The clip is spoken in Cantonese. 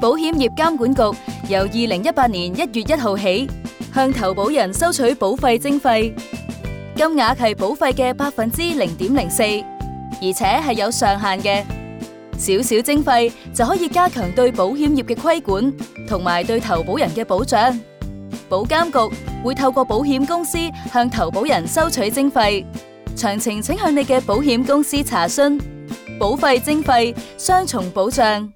保險業監管局由2018年1月1號起，向投保人收取保費徵費，金額係保費嘅0.04%，而且係有上限嘅。少少徵費就可以加強對保險業嘅規管，同埋對投保人嘅保障。保監局會透過保險公司向投保人收取徵費，詳情請向你嘅保險公司查詢。保費徵費，雙重保障。